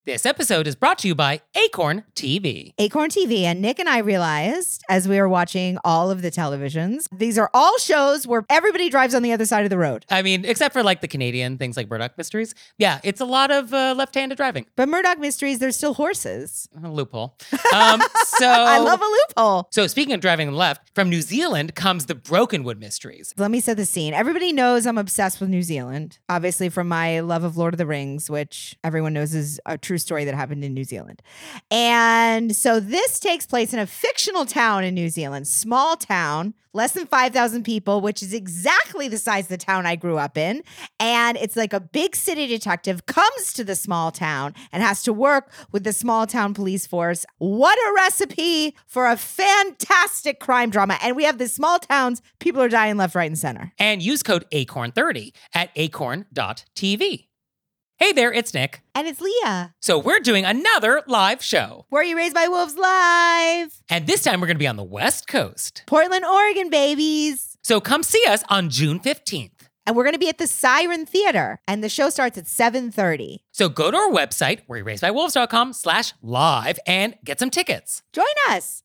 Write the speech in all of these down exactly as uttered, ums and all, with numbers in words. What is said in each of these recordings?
This episode is brought to you by Acorn T V. Acorn T V. And Nick and I realized as we were watching all of the televisions, these are all shows where everybody drives on the other side of the road. I mean, except for like the Canadian things like Murdoch Mysteries. Yeah, it's a lot of uh, left-handed driving. But Murdoch Mysteries, there's still horses. A loophole. Um, so I love a loophole. So speaking of driving left, from New Zealand comes the Brokenwood Mysteries. Let me set the scene. Everybody knows I'm obsessed with New Zealand, obviously from my love of Lord of the Rings, which everyone knows is a true story that happened in New Zealand. And so this takes place in a fictional town in New Zealand, small town, less than five thousand people, which is exactly the size of the town I grew up in. And it's like a big city detective comes to the small town and has to work with the small town police force. What a recipe for a fantastic crime drama. And we have the small towns, people are dying left, right, and center. And use code acorn thirty at acorn dot t v. Hey there, it's Nick. And it's Leah. So we're doing another live show. Were You Raised by Wolves live? And this time we're going to be on the West Coast. Portland, Oregon, babies. So come see us on June fifteenth. And we're going to be at the Siren Theater. And the show starts at seven thirty. So go to our website, were you raised by wolves dot com slash live, and get some tickets. Join us.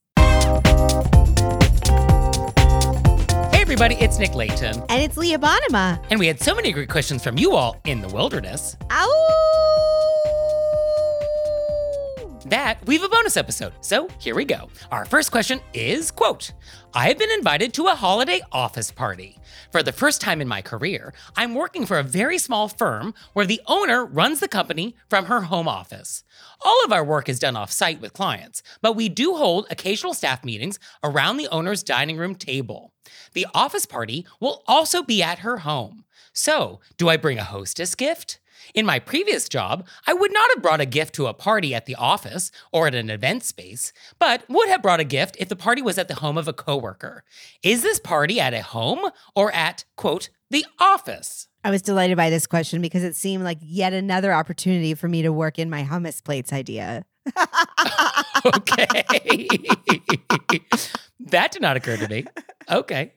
Hey everybody, it's Nick Layton. And it's Leah Bonema. And we had so many great questions from you all in the wilderness Ow! that we have a bonus episode. So here we go. Our first question is, quote, I have been invited to a holiday office party. For the first time in my career, I'm working for a very small firm where the owner runs the company from her home office. All of our work is done off-site with clients, but we do hold occasional staff meetings around the owner's dining room table. The office party will also be at her home. So, do I bring a hostess gift? In my previous job, I would not have brought a gift to a party at the office or at an event space, but would have brought a gift if the party was at the home of a coworker. Is this party at a home or at, quote, the office? I was delighted by this question because it seemed like yet another opportunity for me to work in my hummus plates idea. Okay. That did not occur to me. Okay.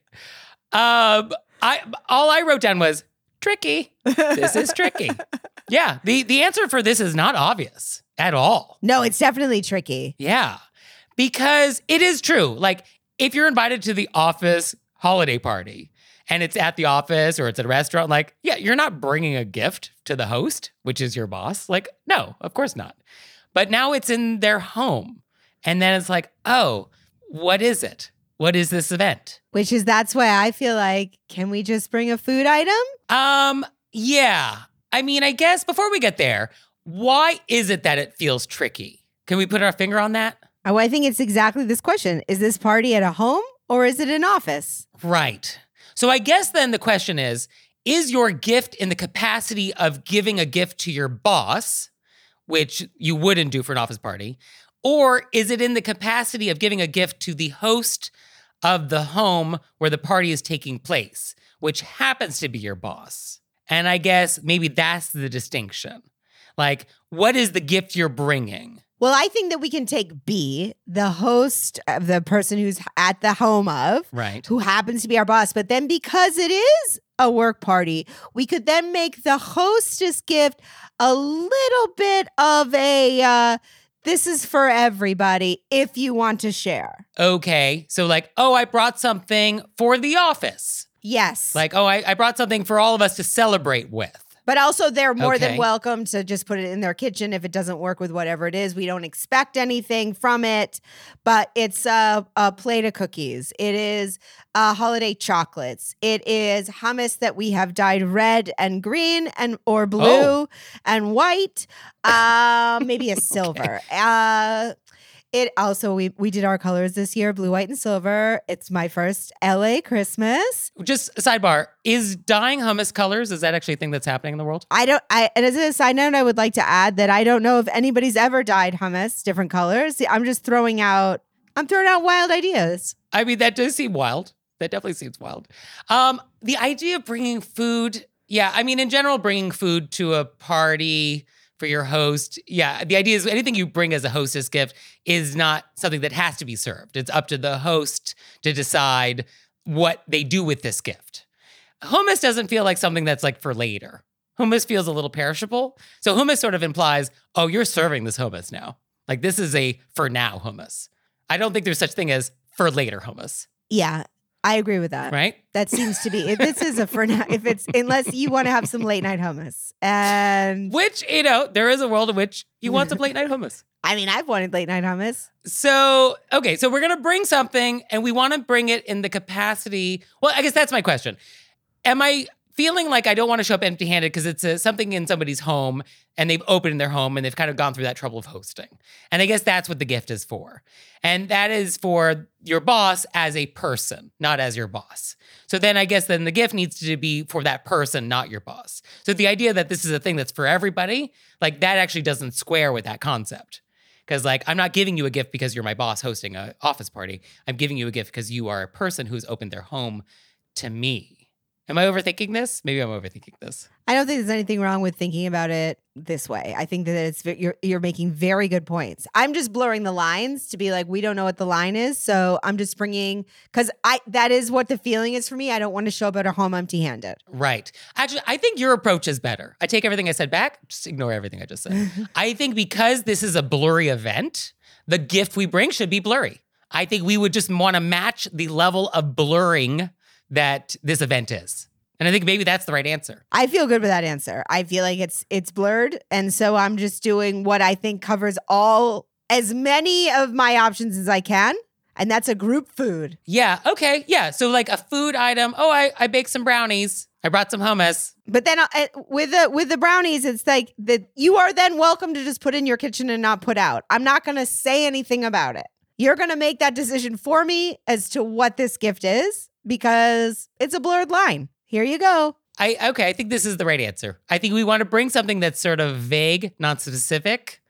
Um, I all I wrote down was tricky. This is tricky. Yeah, the, the answer for this is not obvious at all. No, it's definitely tricky. Yeah, because it is true. Like, if you're invited to the office holiday party and it's at the office or it's at a restaurant, like, yeah, you're not bringing a gift to the host, which is your boss. Like, no, of course not. But now it's in their home. And then it's like, oh, what is it? What is this event? Which is, that's why I feel like, can we just bring a food item? Um, yeah. I mean, I guess before we get there, why is it that it feels tricky? Can we put our finger on that? Oh, I think it's exactly this question. Is this party at a home or is it an office? Right. So I guess then the question is, is your gift in the capacity of giving a gift to your boss, which you wouldn't do for an office party, or is it in the capacity of giving a gift to the host of the home where the party is taking place, which happens to be your boss? And I guess maybe that's the distinction. Like, what is the gift you're bringing? Well, I think that we can take B, the host of the person who's at the home of, right, who happens to be our boss. But then because it is a work party, we could then make the hostess gift a little bit of a, uh, this is for everybody if you want to share. Okay. So like, oh, I brought something for the office. Yes. Like, oh, I, I brought something for all of us to celebrate with. But also they're more Okay. than welcome to just put it in their kitchen if it doesn't work with whatever it is. We don't expect anything from it, but it's a, a plate of cookies. It is uh, holiday chocolates. It is hummus that we have dyed red and green and or blue Oh. and white, uh, maybe a silver. Uh, It also, we we did our colors this year, blue, white, and silver. It's my first L A Christmas. Just a sidebar, is dyeing hummus colors, is that actually a thing that's happening in the world? I don't, I, and as a side note, I would like to add that I don't know if anybody's ever dyed hummus different colors. I'm just throwing out, I'm throwing out wild ideas. I mean, that does seem wild. That definitely seems wild. Um, the idea of bringing food, yeah, I mean, in general, bringing food to a party for your host. Yeah, the idea is anything you bring as a hostess gift is not something that has to be served. It's up to the host to decide what they do with this gift. Hummus doesn't feel like something that's like for later. hummus feels a little perishable. So hummus sort of implies, oh, you're serving this hummus now. Like this is a for now hummus. I don't think there's such thing as for later hummus. Yeah, I agree with that. Right? That seems to be, if this is a for now, if it's, unless you want to have some late night hummus. And Which, you know, there is a world in which you want some late night hummus. I mean, I've wanted late night hummus. So, okay, so we're going to bring something and we want to bring it in the capacity. Well, I guess that's my question. Am I feeling like I don't want to show up empty handed because it's a, something in somebody's home and they've opened their home and they've kind of gone through that trouble of hosting? And I guess that's what the gift is for. And that is for your boss as a person, not as your boss. So then I guess then the gift needs to be for that person, not your boss. So the idea that this is a thing that's for everybody, like that actually doesn't square with that concept. Because like, I'm not giving you a gift because you're my boss hosting an office party. I'm giving you a gift because you are a person who's opened their home to me. Am I overthinking this? Maybe I'm overthinking this. I don't think there's anything wrong with thinking about it this way. I think that it's you're you're making very good points. I'm just blurring the lines to be like, we don't know what the line is, so I'm just bringing, because I that is what the feeling is for me. I don't want to show up at a home empty-handed. Right. Actually, I think your approach is better. I take everything I said back. Just ignore everything I just said. I think because this is a blurry event, the gift we bring should be blurry. I think we would just want to match the level of blurring that this event is. And I think maybe that's the right answer. I feel good with that answer. I feel like it's it's blurred. And so I'm just doing what I think covers all, as many of my options as I can. And that's a group food. Yeah, okay, yeah. So like a food item. Oh, I, I baked some brownies. I brought some hummus. But then uh, with the with the brownies, it's like that you are then welcome to just put in your kitchen and not put out. I'm not going to say anything about it. You're going to make that decision for me as to what this gift is, because it's a blurred line. Here you go. I okay, I think this is the right answer. I think we want to bring something that's sort of vague, not specific,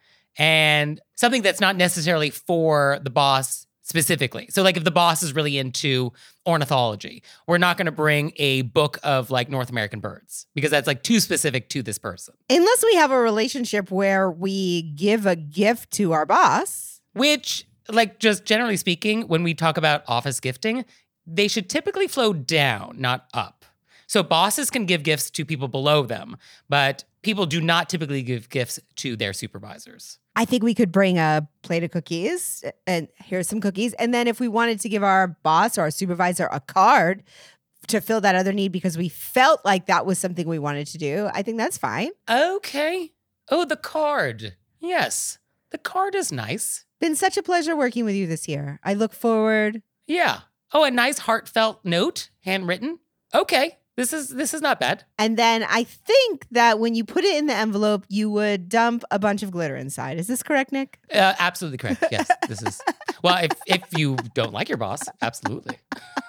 and something that's not necessarily for the boss specifically. So like if the boss is really into ornithology, we're not going to bring a book of like North American birds because that's like too specific to this person. Unless we have a relationship where we give a gift to our boss. Which, like just generally speaking, when we talk about office gifting, they should typically flow down, not up. So bosses can give gifts to people below them, but people do not typically give gifts to their supervisors. I think we could bring a plate of cookies and here's some cookies. And then if we wanted to give our boss or our supervisor a card to fill that other need because we felt like that was something we wanted to do, I think that's fine. Okay. Oh, the card. Yes. The card is nice. Been such a pleasure working with you this year. I look forward. Yeah. Oh, a nice heartfelt note, handwritten. Okay. This is this is not bad. And then I think that when you put it in the envelope, you would dump a bunch of glitter inside. Is this correct, Nick? Uh, absolutely correct. Yes, this is. Well, if if you don't like your boss, absolutely.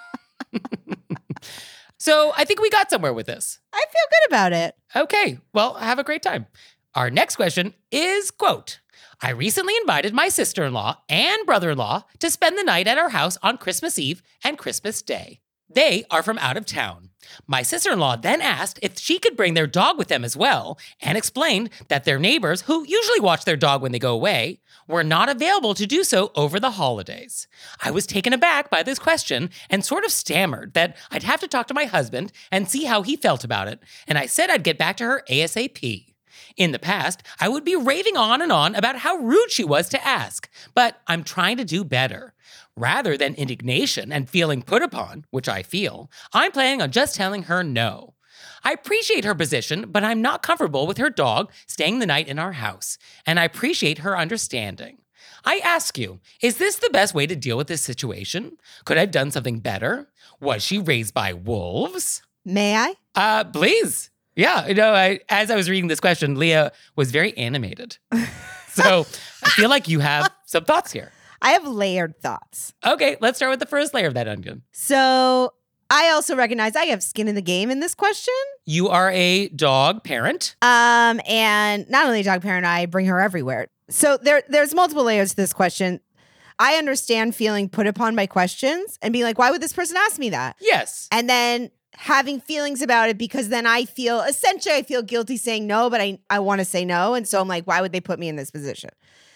So I think we got somewhere with this. I feel good about it. Okay. Well, have a great time. Our next question is, quote, I recently invited my sister-in-law and brother-in-law to spend the night at our house on Christmas Eve and Christmas Day. They are from out of town. My sister-in-law then asked if she could bring their dog with them as well and explained that their neighbors, who usually watch their dog when they go away, were not available to do so over the holidays. I was taken aback by this question and sort of stammered that I'd have to talk to my husband and see how he felt about it, and I said I'd get back to her ASAP. In the past, I would be raving on and on about how rude she was to ask, but I'm trying to do better. Rather than indignation and feeling put upon, which I feel, I'm planning on just telling her no. I appreciate her position, but I'm not comfortable with her dog staying the night in our house, and I appreciate her understanding. I ask you, is this the best way to deal with this situation? Could I have done something better? Was she raised by wolves? May I? Uh, please. Yeah, you know, I, as I was reading this question, Leah was very animated. So I feel like you have some thoughts here. I have layered thoughts. Okay, let's start with the first layer of that onion. So I also recognize I have skin in the game in this question. You are a dog parent. Um, and not only a dog parent, I bring her everywhere. So there, there's multiple layers to this question. I understand feeling put upon by questions and being like, why would this person ask me that? Yes. And then having feelings about it because then I feel, essentially I feel guilty saying no, but I, I want to say no. And so I'm like, why would they put me in this position?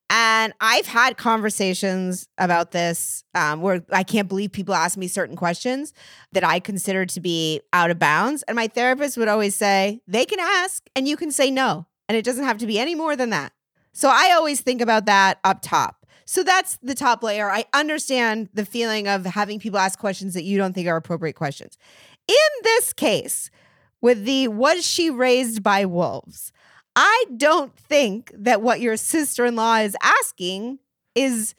And I've had conversations about this um, where I can't believe people ask me certain questions that I consider to be out of bounds. And my therapist would always say, they can ask and you can say no. And it doesn't have to be any more than that. So I always think about that up top. So that's the top layer. I understand the feeling of having people ask questions that you don't think are appropriate questions. In this case, with the was she raised by wolves? I don't think that what your sister-in-law is asking is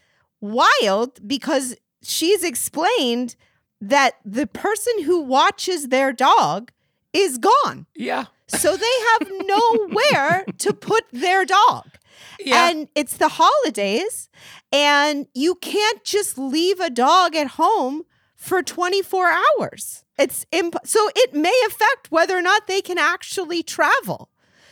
wild because she's explained that the person who watches their dog is gone. Yeah. So they have nowhere to put their dog. Yeah. And it's the holidays, and you can't just leave a dog at home for twenty-four hours. It's imp- so it may affect whether or not they can actually travel.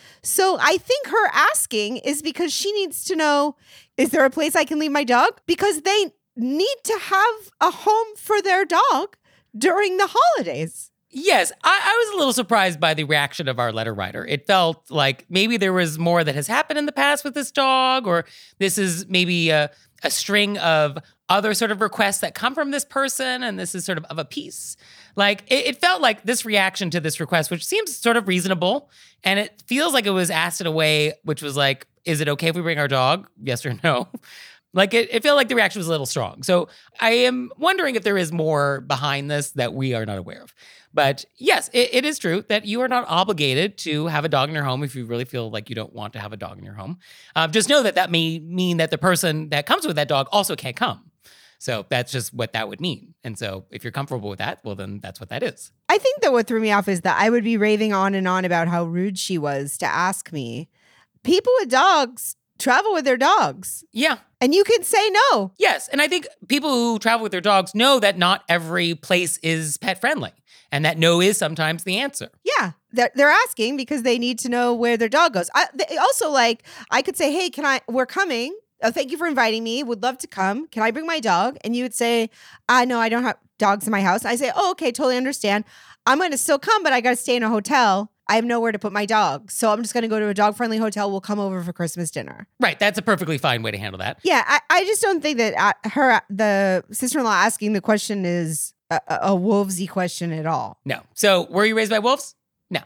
So I think her asking is because she needs to know, is there a place I can leave my dog? Because they need to have a home for their dog during the holidays. Yes, I, I was a little surprised by the reaction of our letter writer. It felt like maybe there was more that has happened in the past with this dog, or this is maybe a, a string of other sort of requests that come from this person, and this is sort of of a piece. Like, it, it felt like this reaction to this request, which seems sort of reasonable, and it feels like it was asked in a way which was like, is it okay if we bring our dog? Yes or no? Like, it, it felt like the reaction was a little strong. So I am wondering if there is more behind this that we are not aware of. But yes, it, it is true that you are not obligated to have a dog in your home if you really feel like you don't want to have a dog in your home. Uh, just know that that may mean that the person that comes with that dog also can't come. So that's just what that would mean. And so if you're comfortable with that, well, then that's what that is. I think that what threw me off is that I would be raving on and on about how rude she was to ask me. People with dogs travel with their dogs. Yeah. And you can say no. Yes. And I think people who travel with their dogs know that not every place is pet friendly, and that no is sometimes the answer. Yeah. They're, they're asking because they need to know where their dog goes. I, they also, like, I could say, hey, can I, we're coming. Oh, thank you for inviting me. Would love to come. Can I bring my dog? And you would say, I uh, know I don't have dogs in my house. I say, oh, okay, totally understand. I'm going to still come, but I got to stay in a hotel. I have nowhere to put my dog. So I'm just going to go to a dog-friendly hotel. We'll come over for Christmas dinner. Right. That's a perfectly fine way to handle that. Yeah. I, I just don't think that uh, her, the sister-in-law asking the question is a, a, a wolvesy question at all. No. So were you raised by wolves? No.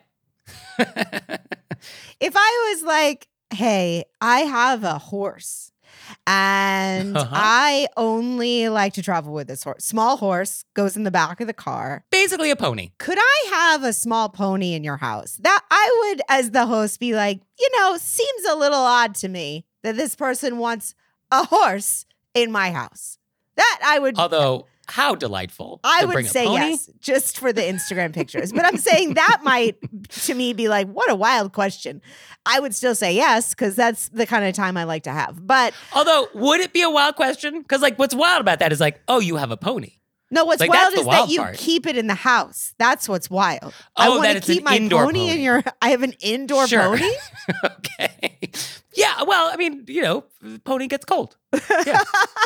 If I was like, hey, I have a horse and uh-huh. I only like to travel with this horse. Small horse goes in the back of the car. Basically a pony. Could I have a small pony in your house? That I would, as the host, be like, you know, seems a little odd to me that this person wants a horse in my house. That I would. Although, how delightful. I would say yes, just for the Instagram pictures. But I'm saying that might, to me, be like, what a wild question. I would still say yes, because that's the kind of time I like to have. But although, would it be a wild question? Because, like, what's wild about that is like, oh, you have a pony. No, what's like, wild is wild that you part. keep it in the house. That's what's wild. Oh, I want that to it's keep an my indoor pony, pony in your. I have an indoor sure. pony. Okay. Yeah. Well, I mean, you know, the pony gets cold. Yeah.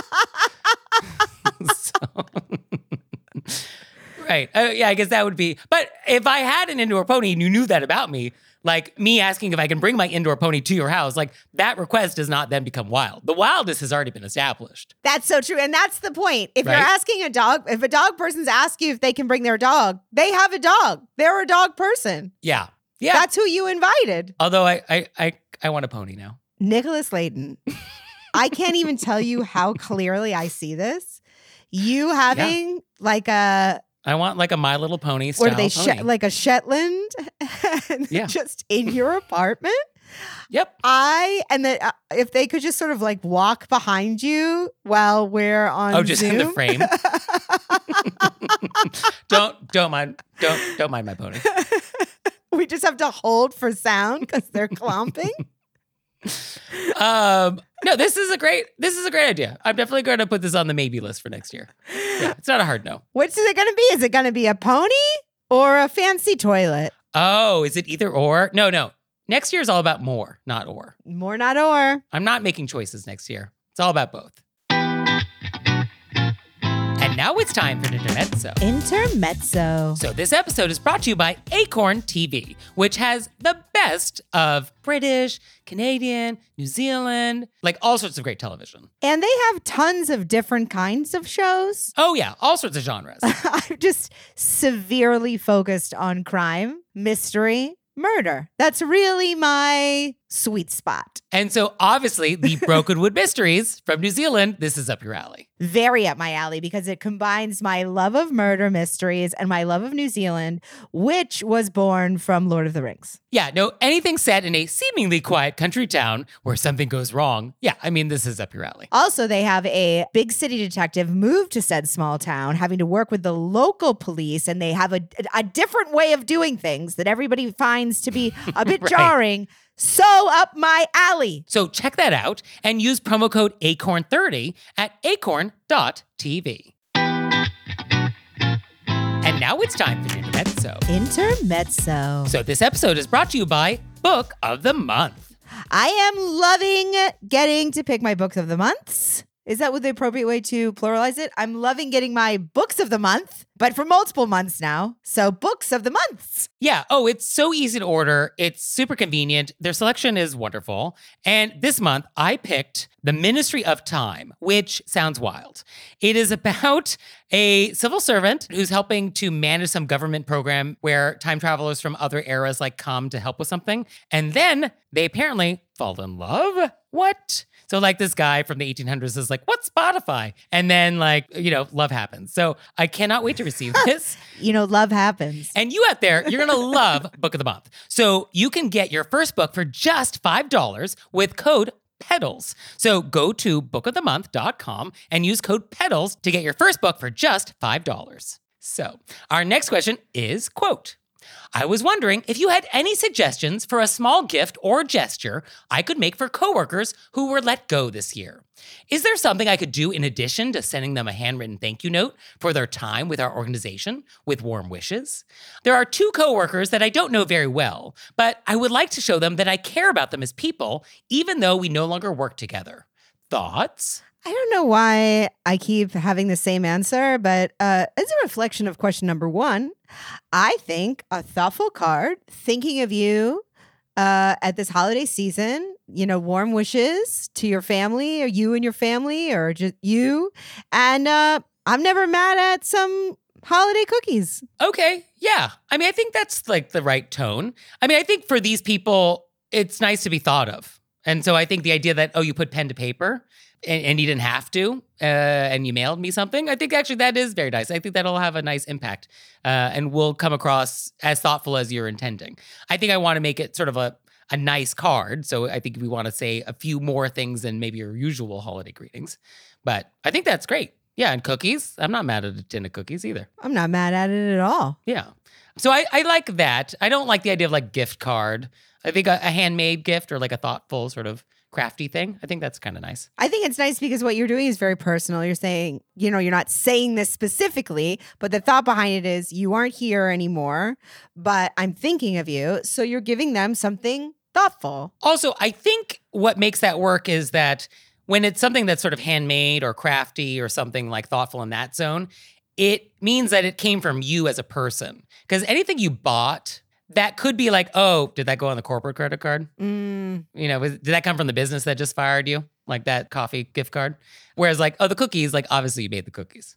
so, right. Uh, yeah, I guess that would be. But if I had an indoor pony and you knew that about me, like me asking if I can bring my indoor pony to your house, like that request does not then become wild. The wildness has already been established. That's so true. And that's the point. If right? you're asking a dog, if a dog person's asking you if they can bring their dog, they have a dog. They're a dog person. Yeah. Yeah. That's who you invited. Although I I I, I want a pony now. Nicholas Layton. I can't even tell you how clearly I see this. You having yeah. like a I want like a My Little Pony style Or they pony. Sh- like a Shetland yeah. just in your apartment. Yep. I and then uh, if they could just sort of like walk behind you while we're on Oh, just Zoom. in the frame. don't don't mind don't don't mind my pony. We just have to hold for sound because they're clomping. um no this is a great this is a great idea. I'm definitely going to put this on the maybe list for next year. Yeah, it's not a hard no. Which is it going to be? Is it going to be a pony or a fancy toilet? Oh, is it either or? No, no. Next year is all about more, not or. More, not or. I'm not making choices next year. It's all about both. And now it's time for Intermezzo. Intermezzo. So this episode is brought to you by Acorn T V, which has the best of British, Canadian, New Zealand, like all sorts of great television. And they have tons of different kinds of shows. Oh yeah, all sorts of genres. I'm just severely focused on crime, mystery, murder. That's really my sweet spot. And so obviously the Brokenwood Mysteries from New Zealand, this is up your alley. Very up my alley because it combines my love of murder mysteries and my love of New Zealand, which was born from Lord of the Rings. Yeah, no, anything set in a seemingly quiet country town where something goes wrong. Yeah, I mean, this is up your alley. Also, they have a big city detective move to said small town, having to work with the local police, and they have a, a different way of doing things that everybody finds to be a bit Right. jarring. So up my alley. So check that out and use promo code acorn thirty at acorn dot t v. And now it's time for Intermezzo. Intermezzo. So this episode is brought to you by Book of the Month. I am loving getting to pick my books of the months. Is that what the appropriate way to pluralize it? I'm loving getting my books of the month, but for multiple months now. So books of the months. Yeah. Oh, it's so easy to order. It's super convenient. Their selection is wonderful. And this month, I picked The Ministry of Time, which sounds wild. It is about a civil servant who's helping to manage some government program where time travelers from other eras like come to help with something. And then they apparently fall in love. What? So like this guy from the eighteen hundreds is like, what's Spotify? And then like, you know, love happens. So I cannot wait to receive this. You know, love happens. And you out there, you're going to love Book of the Month. So you can get your first book for just five dollars with code PEDALS. So go to book of the month dot com and use code PEDALS to get your first book for just five dollars. So our next question is, quote, I was wondering if you had any suggestions for a small gift or gesture I could make for coworkers who were let go this year. Is there something I could do in addition to sending them a handwritten thank you note for their time with our organization with warm wishes? There are two coworkers that I don't know very well, but I would like to show them that I care about them as people, even though we no longer work together. Thoughts? I don't know why I keep having the same answer, but uh, as a reflection of question number one, I think a thoughtful card thinking of you uh, at this holiday season, you know, warm wishes to your family or you and your family or just you. And uh, I'm never mad at some holiday cookies. Okay, yeah. I mean, I think that's like the right tone. I mean, I think for these people, it's nice to be thought of. And so I think the idea that, oh, you put pen to paper and, and you didn't have to, uh, and you mailed me something, I think actually that is very nice. I think that'll have a nice impact uh, and will come across as thoughtful as you're intending. I think I want to make it sort of a, a nice card. So I think we want to say a few more things than maybe your usual holiday greetings. But I think that's great. Yeah, and cookies. I'm not mad at a tin of cookies either. I'm not mad at it at all. Yeah. So I, I like that. I don't like the idea of like gift card. I think a, a handmade gift or like a thoughtful sort of crafty thing. I think that's kind of nice. I think it's nice because what you're doing is very personal. You're saying, you know, you're not saying this specifically, but the thought behind it is you aren't here anymore, but I'm thinking of you. So you're giving them something thoughtful. Also, I think what makes that work is that when it's something that's sort of handmade or crafty or something like thoughtful in that zone, it means that it came from you as a person. Because anything you bought, that could be like, oh, did that go on the corporate credit card? Mm. You know, was, did that come from the business that just fired you? Like that coffee gift card? Whereas like, oh, the cookies, like obviously you made the cookies.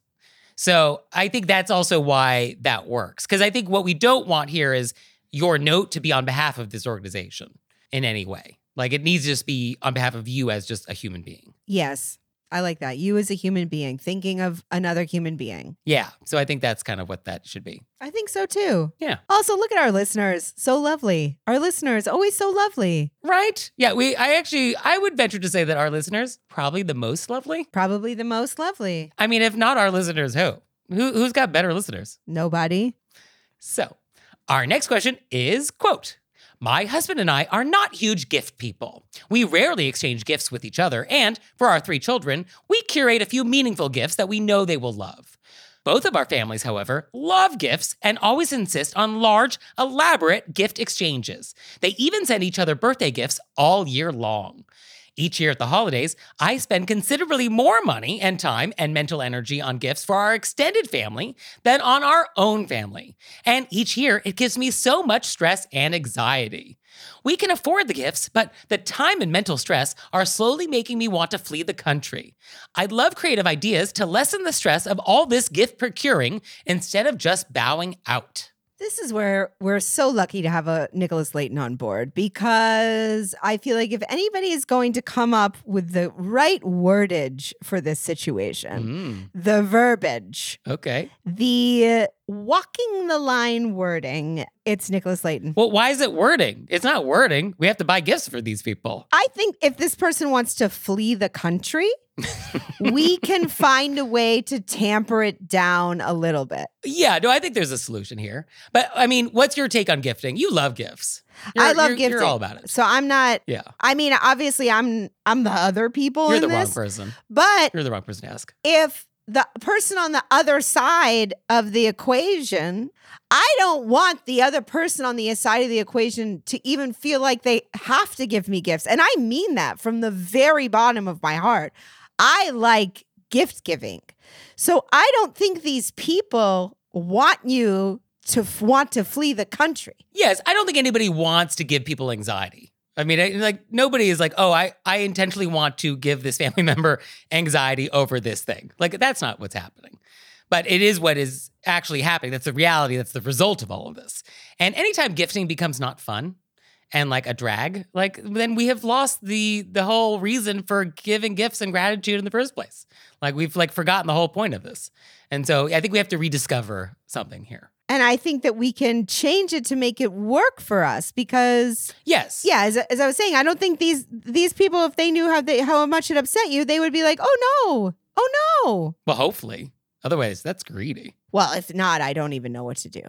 So I think that's also why that works. Because I think what we don't want here is your note to be on behalf of this organization in any way. Like it needs to just be on behalf of you as just a human being. Yes, I like that. You as a human being, thinking of another human being. Yeah. So I think that's kind of what that should be. I think so too. Yeah. Also, look at our listeners. So lovely. Our listeners, always so lovely. Right? Yeah, we I actually I would venture to say that our listeners probably the most lovely. Probably the most lovely. I mean, if not our listeners, who? Who who's got better listeners? Nobody. So, our next question is, quote, my husband and I are not huge gift people. We rarely exchange gifts with each other, and for our three children, we curate a few meaningful gifts that we know they will love. Both of our families, however, love gifts and always insist on large, elaborate gift exchanges. They even send each other birthday gifts all year long. Each year at the holidays, I spend considerably more money and time and mental energy on gifts for our extended family than on our own family. And each year, it gives me so much stress and anxiety. We can afford the gifts, but the time and mental stress are slowly making me want to flee the country. I'd love creative ideas to lessen the stress of all this gift procuring instead of just bowing out. This is where we're so lucky to have a Nicholas Layton on board, because I feel like if anybody is going to come up with the right wordage for this situation, Mm, the verbiage, okay. the walking the line wording, it's Nicholas Layton. Well, why is it wording? It's not wording. We have to buy gifts for these people. I think if this person wants to flee the country, we can find a way to tamper it down a little bit. Yeah, no, I think there's a solution here. But I mean, what's your take on gifting? You love gifts. You're, I love you're, gifting. You're all about it. So I'm not, Yeah. I mean, obviously I'm I'm the other people You're in the this, wrong person. but You're the wrong person to ask. if the person on the other side of the equation, I don't want the other person on the side of the equation to even feel like they have to give me gifts. And I mean that from the very bottom of my heart. I like gift giving. So I don't think these people want you to f- want to flee the country. Yes, I don't think anybody wants to give people anxiety. I mean, I, like nobody is like, oh, I, I intentionally want to give this family member anxiety over this thing. Like that's not what's happening. But it is what is actually happening. That's the reality. That's the result of all of this. And anytime gifting becomes not fun and like a drag, like then we have lost the the whole reason for giving gifts and gratitude in the first place. Like we've like forgotten the whole point of this. And so I think we have to rediscover something here. And I think that we can change it to make it work for us because, Yes. yeah, as, as I was saying, I don't think these these people, if they knew how they how much it upset you, they would be like, oh no, oh no. Well, hopefully. Otherwise, that's greedy. Well, if not, I don't even know what to do.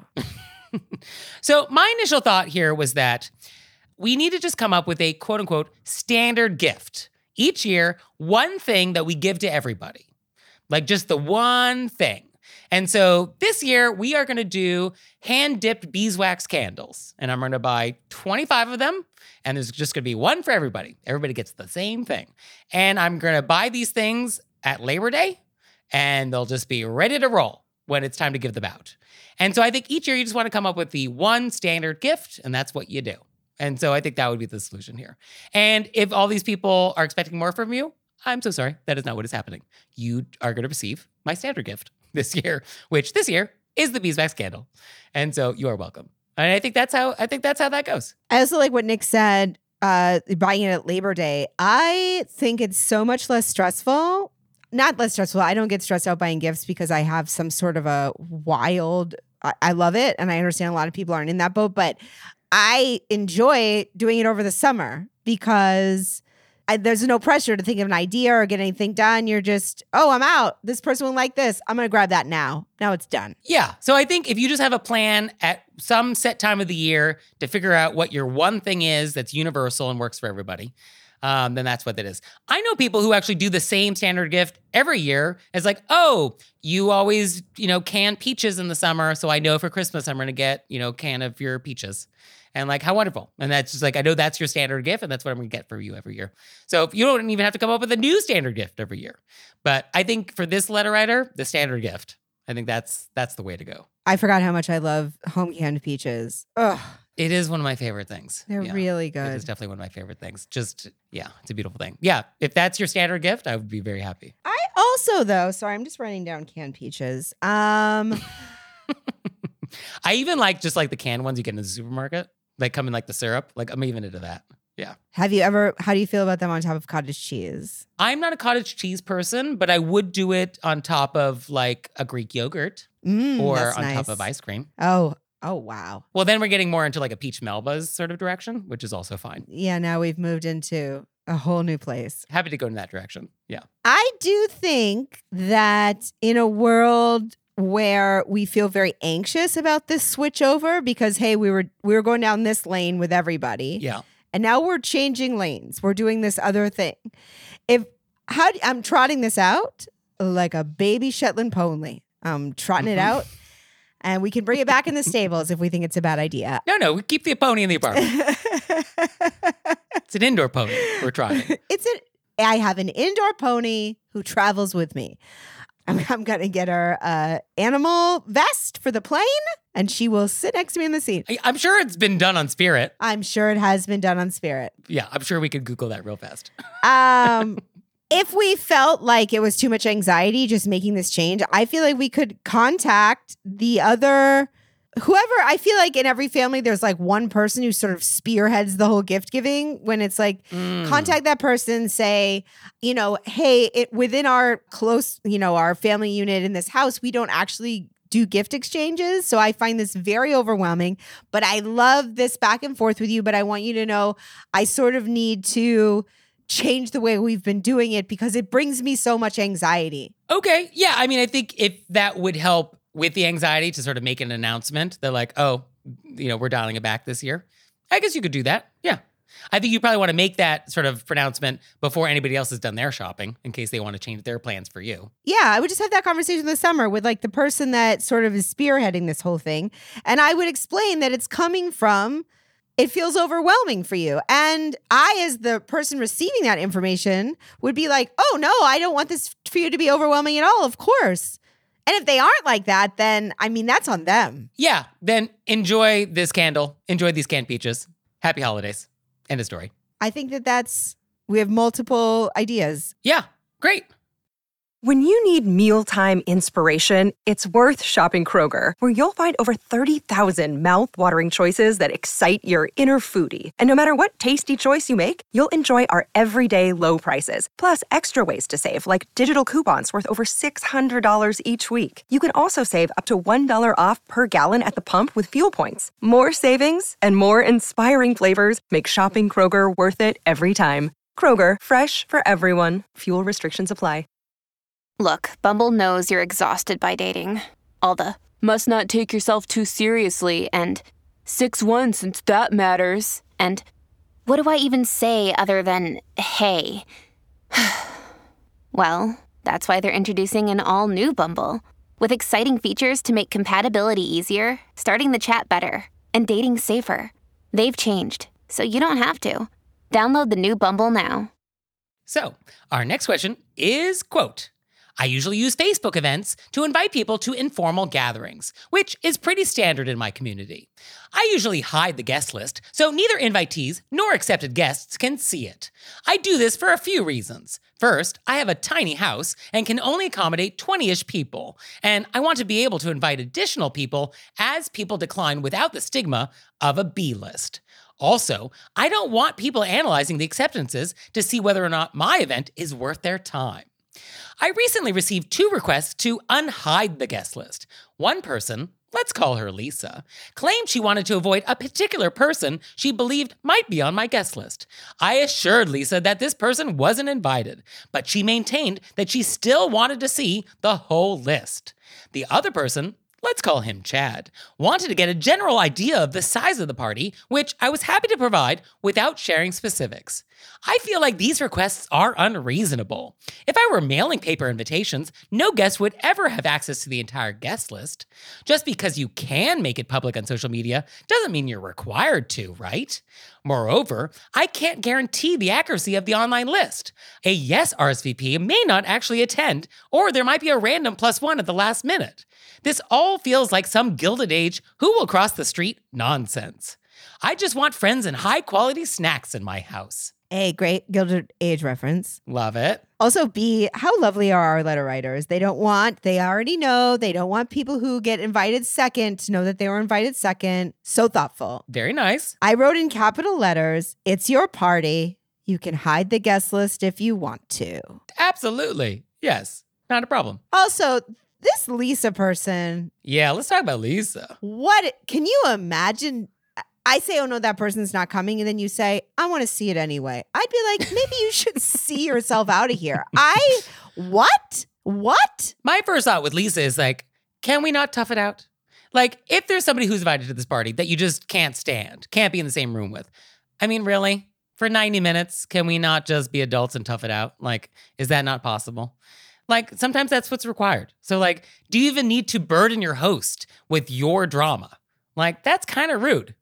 So my initial thought here was that we need to just come up with a quote unquote standard gift. Each year, one thing that we give to everybody. Like just the one thing. And so this year, we are going to do hand-dipped beeswax candles. And I'm going to buy twenty-five of them. And there's just going to be one for everybody. Everybody gets the same thing. And I'm going to buy these things at Labor Day. And they'll just be ready to roll when it's time to give them out. And so I think each year you just want to come up with the one standard gift, and that's what you do. And so I think that would be the solution here. And if all these people are expecting more from you, I'm so sorry. That is not what is happening. You are going to receive my standard gift this year, which this year is the beeswax candle. And so you are welcome. And I think that's how I think that's how that goes. I also like what Nick said, uh, buying it at Labor Day. I think it's so much less stressful. Not less stressful. I don't get stressed out buying gifts because I have some sort of a wild, I, I love it. And I understand a lot of people aren't in that boat, but I enjoy doing it over the summer because I, there's no pressure to think of an idea or get anything done. You're just, oh, I'm out. This person will like this. I'm going to grab that now. Now it's done. Yeah. So I think if you just have a plan at some set time of the year to figure out what your one thing is that's universal and works for everybody, Um, then that's what it is. I know people who actually do the same standard gift every year. It's like, oh, you always, you know, can peaches in the summer. So I know for Christmas, I'm going to get, you know, a can of your peaches. And like, how wonderful. And that's just like, I know that's your standard gift and that's what I'm going to get for you every year. So you don't even have to come up with a new standard gift every year. But I think for this letter writer, the standard gift, I think that's, that's the way to go. I forgot how much I love home canned peaches. Ugh. It is one of my favorite things. They're Yeah. really It good. is definitely one of my favorite things. Just, yeah, it's a beautiful thing. Yeah, if that's your standard gift, I would be very happy. I also, though, sorry, I'm just writing down canned peaches. Um, I even like just like the canned ones you get in the supermarket. They come in like the syrup. Like I'm even into that. Yeah. have you ever, how do you feel about them on top of cottage cheese? I'm not a cottage cheese person, but I would do it on top of like a Greek yogurt Mm, or that's on nice. top of ice cream. Oh, oh, wow. Well, then we're getting more into like a peach Melba's sort of direction, which is also fine. Yeah, now we've moved into a whole new place. Happy to go in that direction. Yeah. I do think that in a world where we feel very anxious about this switch over because, hey, we were we were going down this lane with everybody. Yeah. And now we're changing lanes. We're doing this other thing. If how do, I'm trotting this out like a baby Shetland pony. I'm trotting it out, and we can bring it back in the stables if we think it's a bad idea. No, no, we keep the pony in the apartment. It's an indoor pony we're trying. It's an, I have an indoor pony who travels with me. I'm, I'm going to get her uh, animal vest for the plane, and she will sit next to me in the seat. I- I'm sure it's been done on Spirit. I'm sure it has been done on Spirit. Yeah, I'm sure we could Google that real fast. Um, if we felt like it was too much anxiety just making this change, I feel like we could contact the other... Whoever, I feel like in every family, there's like one person who sort of spearheads the whole gift giving when it's like, Mm. contact that person, say, you know, hey, it, within our close, you know, our family unit in this house, we don't actually do gift exchanges. So I find this very overwhelming, but I love this back and forth with you. But I want you to know, I sort of need to change the way we've been doing it because it brings me so much anxiety. Okay. Yeah. I mean, I think if that would help with the anxiety to sort of make an announcement, they're like, oh, you know, we're dialing it back this year. I guess you could do that. Yeah. I think you probably want to make that sort of pronouncement before anybody else has done their shopping in case they want to change their plans for you. Yeah, I would just have that conversation this summer with like the person that sort of is spearheading this whole thing. And I would explain that it's coming from, it feels overwhelming for you. And I, as the person receiving that information, would be like, oh no, I don't want this for you to be overwhelming at all, of course. And if they aren't like that, then, I mean, that's on them. Yeah. Then enjoy this candle. Enjoy these canned peaches. Happy holidays. End of story. I think that that's, we have multiple ideas. Yeah. Great. When you need mealtime inspiration, it's worth shopping Kroger, where you'll find over thirty thousand mouth-watering choices that excite your inner foodie. And no matter what tasty choice you make, you'll enjoy our everyday low prices, plus extra ways to save, like digital coupons worth over six hundred dollars each week. You can also save up to one dollar off per gallon at the pump with fuel points. More savings and more inspiring flavors make shopping Kroger worth it every time. Kroger, fresh for everyone. Fuel restrictions apply. Look, Bumble knows you're exhausted by dating. All the, must not take yourself too seriously, and six one since that matters, and what do I even say other than, hey? Well, that's why they're introducing an all-new Bumble, with exciting features to make compatibility easier, starting the chat better, and dating safer. They've changed, so you don't have to. Download the new Bumble now. So our next question is, quote, I usually use Facebook events to invite people to informal gatherings, which is pretty standard in my community. I usually hide the guest list, so neither invitees nor accepted guests can see it. I do this for a few reasons. First, I have a tiny house and can only accommodate twenty-ish people, and I want to be able to invite additional people as people decline without the stigma of a B list. Also, I don't want people analyzing the acceptances to see whether or not my event is worth their time. I recently received two requests to unhide the guest list. One person, let's call her Lisa, claimed she wanted to avoid a particular person she believed might be on my guest list. I assured Lisa that this person wasn't invited, but she maintained that she still wanted to see the whole list. The other person, let's call him Chad, wanted to get a general idea of the size of the party, which I was happy to provide without sharing specifics. I feel like these requests are unreasonable. If I were mailing paper invitations, no guest would ever have access to the entire guest list. Just because you can make it public on social media doesn't mean you're required to, right? Moreover, I can't guarantee the accuracy of the online list. A yes R S V P may not actually attend, or there might be a random plus one at the last minute. This all feels like some Gilded Age who will cross the street nonsense. I just want friends and high-quality snacks in my house. A, great Gilded Age reference. Love it. Also, B, how lovely are our letter writers? They don't want, they already know, they don't want people who get invited second to know that they were invited second. So thoughtful. Very nice. I wrote in capital letters, it's your party. You can hide the guest list if you want to. Absolutely. Yes. Not a problem. Also, this Lisa person. Yeah, let's talk about Lisa. What, can you imagine? I say, oh no, that person's not coming. And then you say, I want to see it anyway. I'd be like, maybe you should see yourself out of here. I, what? What? My first thought with Lisa is like, can we not tough it out? Like, if there's somebody who's invited to this party that you just can't stand, can't be in the same room with, I mean, really? For ninety minutes, can we not just be adults and tough it out? Like, is that not possible? Like, sometimes that's what's required. So, like, do you even need to burden your host with your drama? Like, that's kind of rude.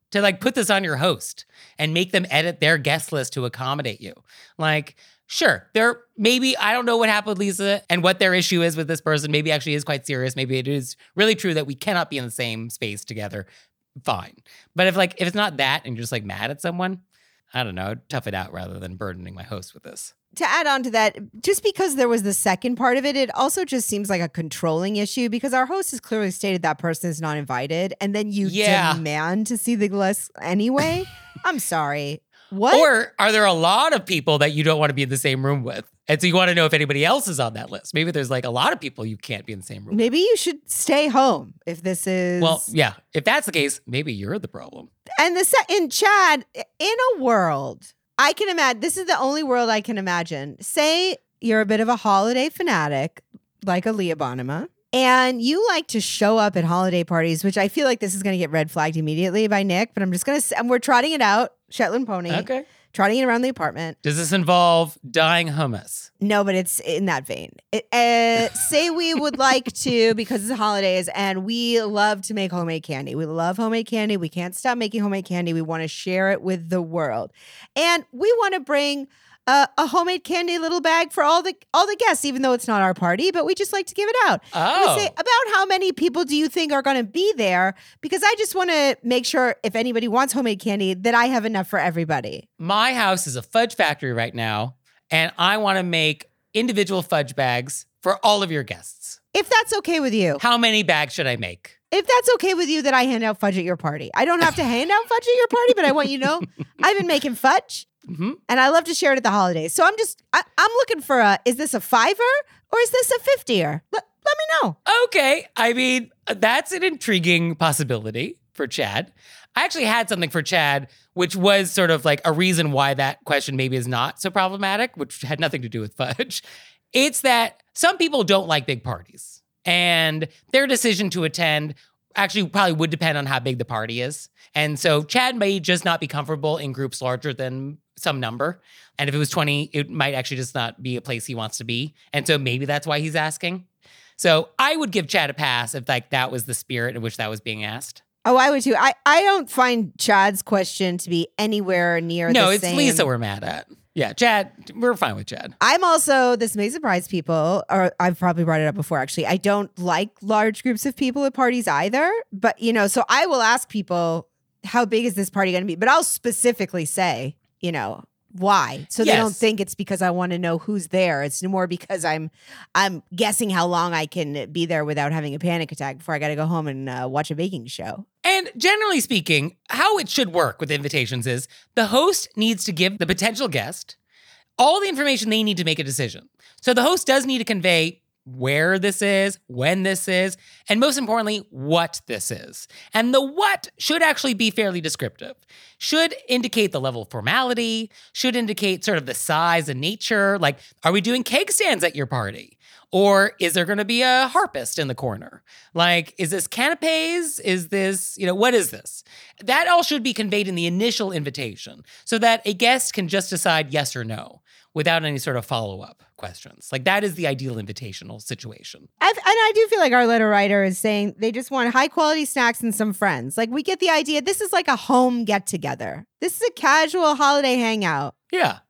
to like put this on your host and make them edit their guest list to accommodate you. Like, sure, there maybe, I don't know what happened with Lisa and what their issue is with this person. Maybe actually is quite serious. Maybe it is really true that we cannot be in the same space together. Fine. But if like, if it's not that and you're just like mad at someone, I don't know, tough it out rather than burdening my host with this. To add on to that, just because there was the second part of it, it also just seems like a controlling issue because our host has clearly stated that person is not invited, and then you Yeah. demand to see the list anyway. I'm sorry. What? Or are there a lot of people that you don't want to be in the same room with? And so you want to know if anybody else is on that list. Maybe there's like a lot of people you can't be in the same room with. Maybe you should stay home if this is. Well, yeah, if that's the case, maybe you're the problem. And the se- in Chad, in a world, I can imagine, this is the only world I can imagine. Say you're a bit of a holiday fanatic, like a Leah Bonema, and you like to show up at holiday parties, which I feel like this is going to get red flagged immediately by Nick, but I'm just going to, and we're trotting it out, Shetland Pony, Okay. trotting it around the apartment. Does this involve dyeing hummus? No, but it's in that vein. It, uh, say we would like to, because it's the holidays, and we love to make homemade candy. We love homemade candy. We can't stop making homemade candy. We want to share it with the world. And we want to bring uh, a homemade candy little bag for all the all the guests, even though it's not our party, but we just like to give it out. And Oh. we say, about how many people do you think are going to be there? Because I just want to make sure if anybody wants homemade candy, that I have enough for everybody. My house is a fudge factory right now, and I want to make individual fudge bags for all of your guests. If that's okay with you. How many bags should I make? If that's okay with you, that I hand out fudge at your party. I don't have to hand out fudge at your party, but I want you to know I've been making fudge, Mm-hmm. and I love to share it at the holidays. So I'm just, I, I'm looking for a, is this a fiver or is this a fiftier? Let, let me know. Okay. I mean, that's an intriguing possibility for Chad. I actually had something for Chad, which was sort of like a reason why that question maybe is not so problematic, which had nothing to do with fudge. It's that some people don't like big parties, and their decision to attend actually probably would depend on how big the party is. And so Chad may just not be comfortable in groups larger than some number. And if it was twenty, it might actually just not be a place he wants to be. And so maybe that's why he's asking. So I would give Chad a pass if like that was the spirit in which that was being asked. Oh, I would too. I, I don't find Chad's question to be anywhere near No, the it's same. Lisa we're mad at. Yeah, Chad, we're fine with Chad. I'm also, this may surprise people, or I've probably brought it up before actually. I don't like large groups of people at parties either. But, you know, so I will ask people, how big is this party going to be? But I'll specifically say, you know, why? So they don't Yes. think it's because I want to know who's there. It's more because I'm I'm guessing how long I can be there without having a panic attack before I got to go home and uh, watch a baking show. And generally speaking, how it should work with invitations is the host needs to give the potential guest all the information they need to make a decision. So the host does need to convey where this is, when this is, and most importantly, what this is. And the what should actually be fairly descriptive. Should indicate the level of formality, should indicate sort of the size and nature. Like, are we doing cake stands at your party? Or is there going to be a harpist in the corner? Like, is this canapes? Is this, you know, what is this? That all should be conveyed in the initial invitation so that a guest can just decide yes or no without any sort of follow-up questions. Like, that is the ideal invitational situation. I've, and I do feel like our letter writer is saying they just want high quality snacks and some friends. Like, we get the idea. This is like a home get together. This is a casual holiday hangout. Yeah.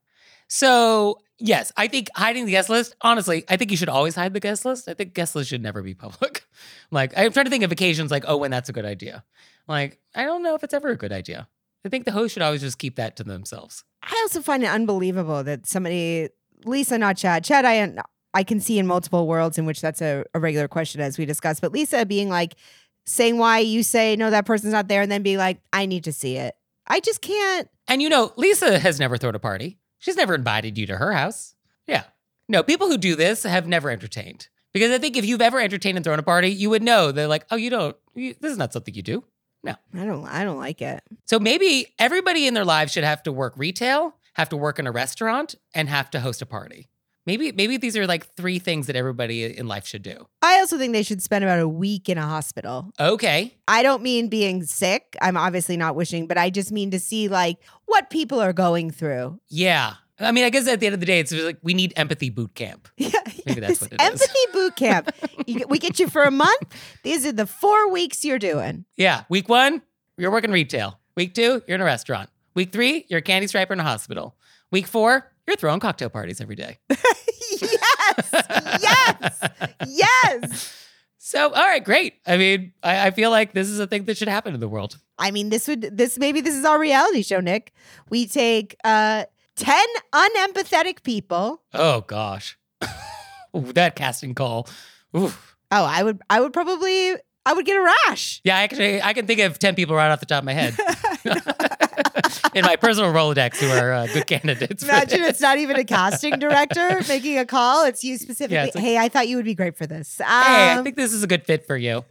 So, yes, I think hiding the guest list, honestly, I think you should always hide the guest list. I think guest list should never be public. Like, I'm trying to think of occasions like, oh, when that's a good idea. Like, I don't know if it's ever a good idea. I think the host should always just keep that to themselves. I also find it unbelievable that somebody, Lisa, not Chad, Chad, I I can see in multiple worlds in which that's a, a regular question as we discussed, but Lisa being like, saying why you say, no, that person's not there, and then being like, I need to see it. I just can't. And you know, Lisa has never thrown a party. She's never invited you to her house. Yeah. No, people who do this have never entertained. Because I think if you've ever entertained and thrown a party, you would know they're like, oh, you don't, you, this is not something you do. No. I don't I don't like it. So maybe everybody in their lives should have to work retail, have to work in a restaurant, and have to host a party. Maybe maybe these are like three things that everybody in life should do. I also think they should spend about a week in a hospital. Okay. I don't mean being sick. I'm obviously not wishing, but I just mean to see like what people are going through. Yeah. I mean, I guess at the end of the day, it's just like we need empathy boot camp. Yeah, Maybe that's it's what it is. empathy boot camp. You, we get you for a month. These are the four weeks you're doing. Yeah. Week one, you're working retail. Week two, you're in a restaurant. Week three, you're a candy striper in a hospital. Week four, you're throwing cocktail parties every day. Yes, yes, yes. So, all right, great. I mean, I, I feel like this is a thing that should happen in the world. I mean, this would this maybe this is our reality show, Nick. We take uh ten unempathetic people. Oh gosh, Ooh, that casting call. Ooh. Oh, I would I would probably I would get a rash. Yeah, actually, I can think of ten people right off the top of my head in my personal Rolodex who are uh, good candidates. for Imagine this. it's not even a casting director making a call. It's you specifically. Yeah, it's like, hey, I thought you would be great for this. Um, Hey, I think this is a good fit for you.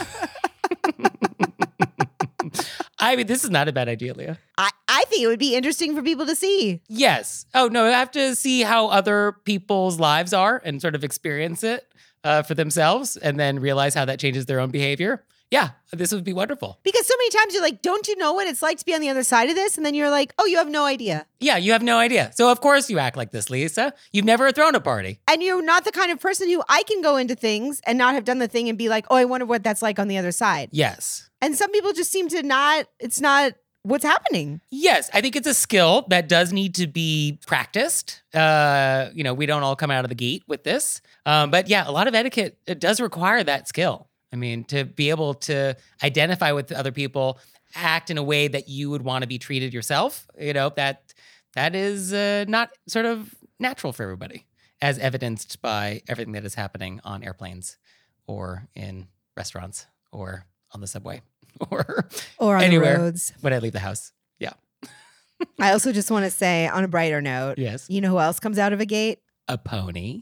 I mean, this is not a bad idea, Leah. I, I think it would be interesting for people to see. Yes. Oh, no, I have to see how other people's lives are and sort of experience it uh, for themselves and then realize how that changes their own behavior. Yeah, this would be wonderful. Because so many times you're like, don't you know what it's like to be on the other side of this? And then you're like, oh, you have no idea. Yeah, you have no idea. So, of course, you act like this, Lisa. You've never thrown a party. And you're not the kind of person who I can go into things and not have done the thing and be like, oh, I wonder what that's like on the other side. Yes. And some people just seem to not, it's not what's happening. Yes, I think it's a skill that does need to be practiced. Uh, you know, we don't all come out of the gate with this. Um, but yeah, a lot of etiquette, it does require that skill. I mean, to be able to identify with other people, act in a way that you would want to be treated yourself, you know, that that is uh, not sort of natural for everybody, as evidenced by everything that is happening on airplanes or in restaurants or on the subway or, Or on anywhere the roads. when I leave the house. Yeah. I also just want to say, on a brighter note, Yes. you know who else comes out of a gate? A pony.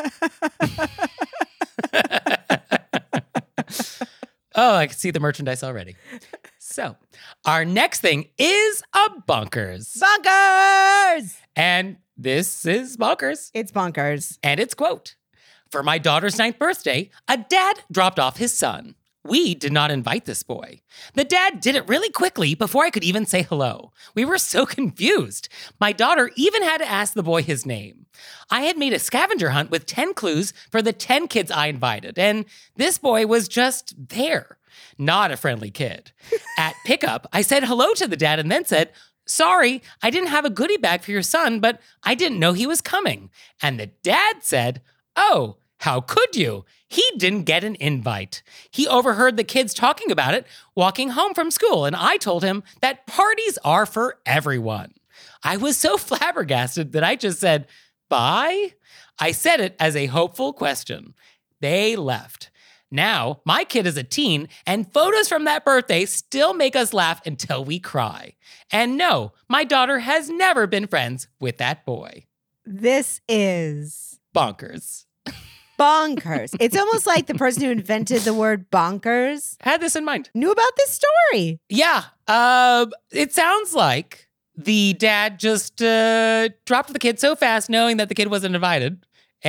Oh, I can see the merchandise already. So, our next thing is a bonkers. Bonkers! And this is bonkers. It's bonkers. And it's quote, "For my daughter's ninth birthday, a dad dropped off his son. We did not invite this boy. The dad did it really quickly before I could even say hello. We were so confused. My daughter even had to ask the boy his name. I had made a scavenger hunt with ten clues for the ten kids I invited, and this boy was just there. Not a friendly kid. At pickup, I said hello to the dad and then said, 'Sorry, I didn't have a goodie bag for your son, but I didn't know he was coming.' And the dad said, 'Oh, how could you? He didn't get an invite.' He overheard the kids talking about it walking home from school, and I told him that parties are for everyone. I was so flabbergasted that I just said, 'Bye?' I said it as a hopeful question. They left. Now, my kid is a teen, and photos from that birthday still make us laugh until we cry. And no, my daughter has never been friends with that boy." This is Bonkers. bonkers. It's almost like the person who invented the word bonkers Had this in mind. knew about this story. Yeah. Um, it sounds like the dad just uh, dropped the kid so fast knowing that the kid wasn't invited.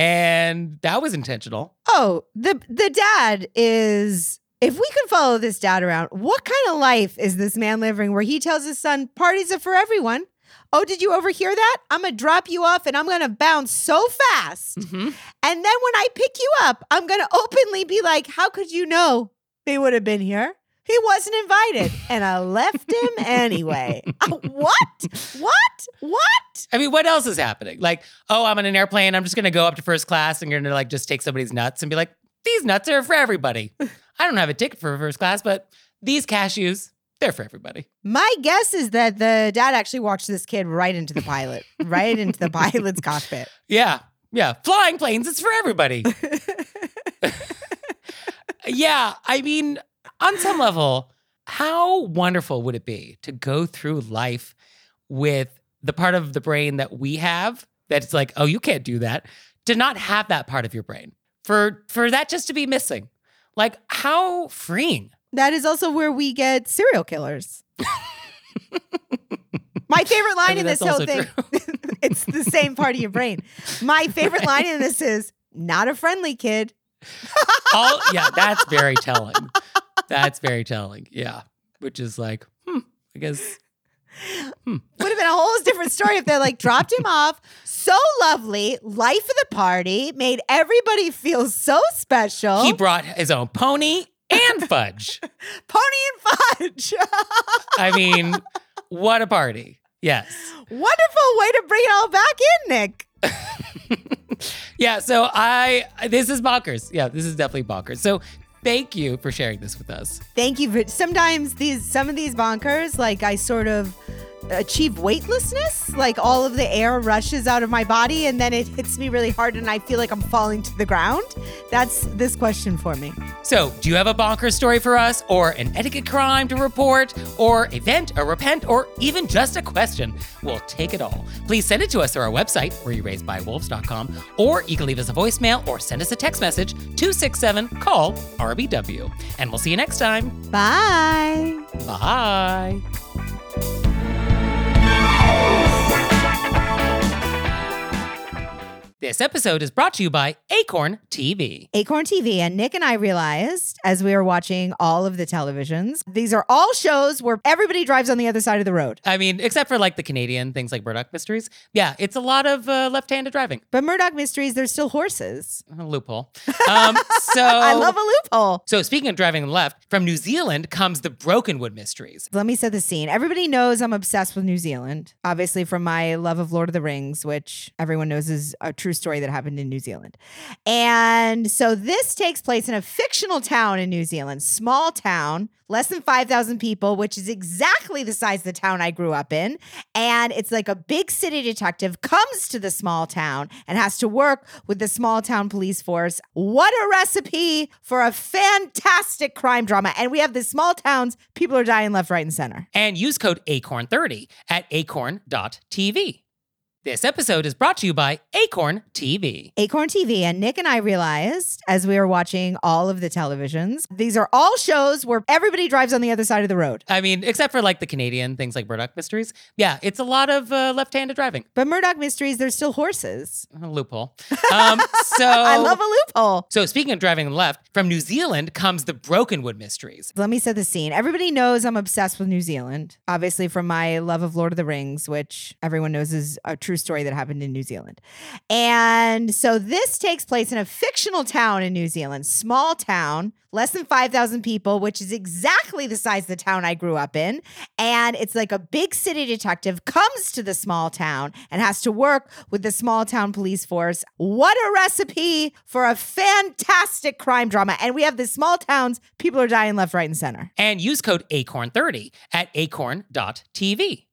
And that was intentional. Oh, the the dad is, if we could follow this dad around, what kind of life is this man living where he tells his son parties are for everyone? Oh, did you overhear that? I'm going to drop you off and I'm going to bounce so fast. Mm-hmm. And then when I pick you up, I'm going to openly be like, how could you know they would have been here? He wasn't invited. And I left him anyway. Uh, what? What? What? I mean, what else is happening? Like, oh, I'm on an airplane. I'm just going to go up to first class and you're going to like just take somebody's nuts and be like, these nuts are for everybody. I don't have a ticket for first class, but these cashews, they're for everybody. My guess is that the dad actually walked this kid right into the pilot, right into the pilot's cockpit. Yeah. Yeah. Flying planes, it's for everybody. Yeah. I mean, on some level, how wonderful would it be to go through life with the part of the brain that we have that's like, oh, you can't do that, to not have that part of your brain, for for that just to be missing? Like, how freeing. That is also where we get serial killers. My favorite line I mean, in this that's whole also thing, it's the same part of your brain. My favorite line in this is, not a friendly kid. All, yeah, that's very telling. That's very telling. Yeah. Which is like, hmm, I guess. Hmm. Would have been a whole different story if they like dropped him off. So lovely, life of the party, made everybody feel so special. He brought his own pony and fudge. Pony and fudge. I mean, what a party. Yes. Wonderful way to bring it all back in, Nick. Yeah, so I, this is bonkers. Yeah, this is definitely bonkers. So thank you for sharing this with us. Thank you for, sometimes these, some of these bonkers, like I sort of achieve weightlessness, like all of the air rushes out of my body and then it hits me really hard and I feel like I'm falling to the ground. That's this question for me. So, do you have a bonkers story for us, or an etiquette crime to report, or a vent, a repent, or even just a question? We'll take it all. Please send it to us through our website, were you raised by wolves dot com, or you can leave us a voicemail or send us a text message, two six seven, call R B W. And we'll see you next time. Bye. Bye. This episode is brought to you by Acorn T V. Acorn T V, and Nick and I realized as we were watching all of the televisions, these are all shows where everybody drives on the other side of the road. I mean, except for like the Canadian things like Murdoch Mysteries. Yeah, it's a lot of uh, left-handed driving. But Murdoch Mysteries, there's still horses. A loophole. Um, so I love a loophole. So speaking of driving left, from New Zealand comes the Brokenwood Mysteries. Let me set the scene. Everybody knows I'm obsessed with New Zealand, obviously from my love of Lord of the Rings, which everyone knows is a true story that happened in New Zealand. And so this takes place in a fictional town in New Zealand, small town, less than five thousand people, which is exactly the size of the town I grew up in. And it's like a big city detective comes to the small town and has to work with the small town police force. What a recipe for a fantastic crime drama. And we have the small towns, people are dying left, right, and center. And use code acorn thirty at acorn dot t v. This episode is brought to you by Acorn T V. Acorn T V, and Nick and I realized as we were watching all of the televisions, these are all shows where everybody drives on the other side of the road. I mean, except for like the Canadian things like Murdoch Mysteries. Yeah, it's a lot of uh, left-handed driving. But Murdoch Mysteries, there's still horses. A loophole. Um, so I love a loophole. So speaking of driving left, from New Zealand comes the Brokenwood Mysteries. Let me set the scene. Everybody knows I'm obsessed with New Zealand, obviously from my love of Lord of the Rings, which everyone knows is a true story that happened in New Zealand. And so this takes place in a fictional town in New Zealand, small town, less than five thousand people, which is exactly the size of the town I grew up in. And it's like a big city detective comes to the small town and has to work with the small town police force. What a recipe for a fantastic crime drama. And we have the small towns, people are dying left, right, and center. And use code acorn thirty at acorn dot t v.